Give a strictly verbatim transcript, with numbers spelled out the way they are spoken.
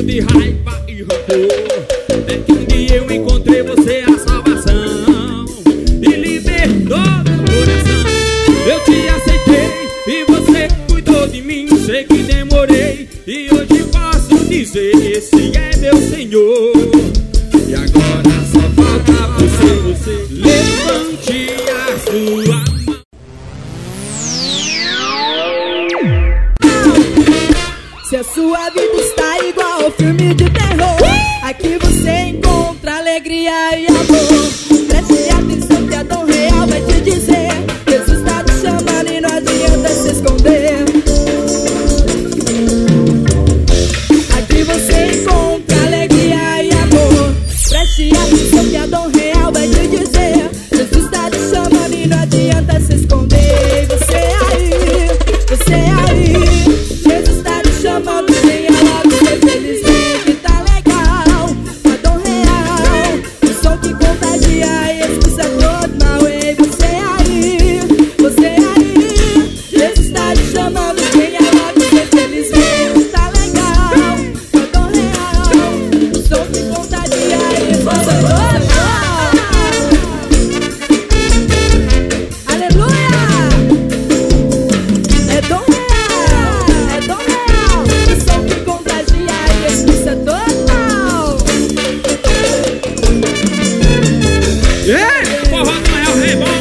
de raiva e rancor. É que um dia eu encontrei você a salvação e libertou meu coração. Eu te aceitei e você cuidou de mim. Sei que demorei e hoje posso dizer: esse é meu Senhor. E agora só falta você, você. Levante a sua mão. Se a sua vida está igual ao filme de terror, aqui você encontra alegria e amor. Preste atenção que a Dom Real vai te dizer: Jesus está te chamando e não adianta se esconder. Aqui você encontra alegria e amor. Preste atenção que a Dom Real vai te dizer: Jesus está te chamando e não adianta se esconder. Você aí, você aí, Jesus está te chamando, venha logo ser feliz, vem que tá legal. A Dom Real, o som que contagia e expulsa todo mal. Ei, você aí, você aí, Jesus está te chamando, venha logo ser feliz, vem que tá legal. A Dom Real, o som que contagia e expulsa todo mal. Aleluia! É Dom Real, é Dom Real, o som que contagia e expulsa todo mal. Ei, forró do Real Rei, bora!